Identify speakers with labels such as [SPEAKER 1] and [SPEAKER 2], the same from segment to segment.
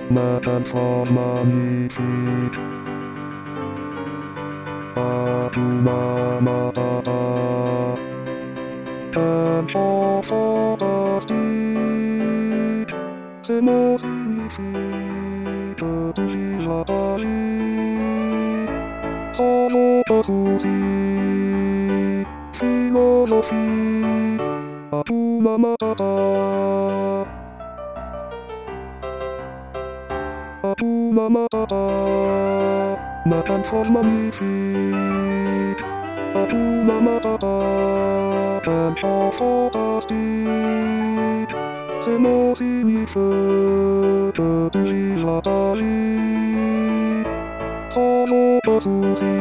[SPEAKER 1] Magnifique. Hakuna Matata. And for fantastique. C'est mon signifique de philosophie. Sans aucun souci. Philosophie. Hakuna Matata. Hakuna Matata. Métamorphose magnifique. Hakuna Matata. Un chant fantastique. C'est mon signifique de philosophie. Sans aucun souci.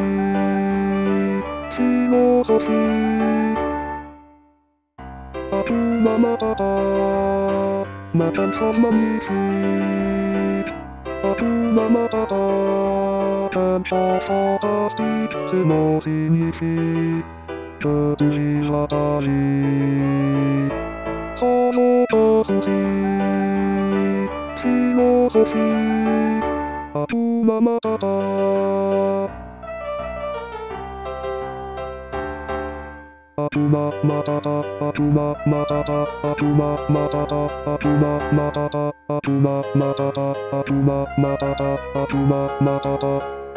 [SPEAKER 1] Philosophie. Hakuna Matata. Métamorphose magnifique. Hakuna Matata. Un chant fantastique. C'est mon signifique de philosophie. Sans aucun souci. Philosophie. Hakuna Matata. Hakuna Matata. Hakuna Matata. Hakuna Matata. Hakuna Matata. Hakuna Matata. Hakuna Matata. Hakuna Matata.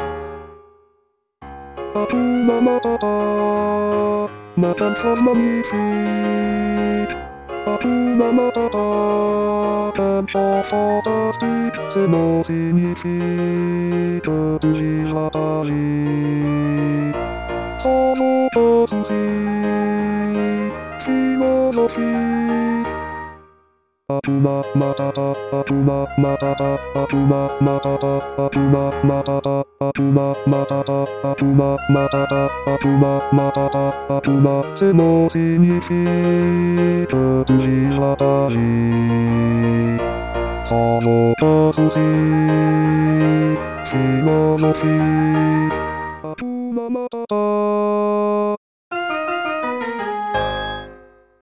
[SPEAKER 1] Hakuna Matata. Métamorphose magnifique. Hakuna Matata. Un chant fantastique. C'est mon signifique de philosophie. Sans aucun souci. Philosophie. Hakuna Matata. Hakuna Matata. Hakuna Matata. Hakuna Matata. Hakuna Matata. Hakuna Matata. Hakuna Matata. Hakuna. C'est mon signifique de philosophie. Sans aucun souci. Philosophie. Hakuna Matata.